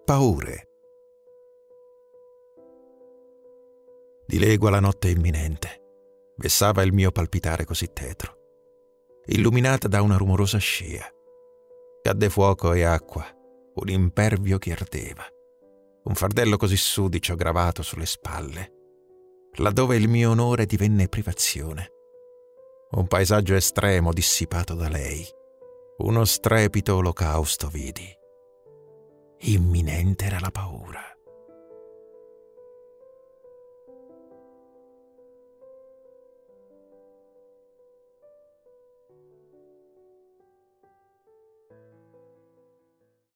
paure. Di legua la notte imminente vessava il mio palpitare così tetro, illuminata da una rumorosa scia. Cadde fuoco e acqua, un impervio che ardeva, un fardello così sudicio gravato sulle spalle, laddove il mio onore divenne privazione. Un paesaggio estremo dissipato da lei, uno strepito olocausto vidi. Imminente era la paura.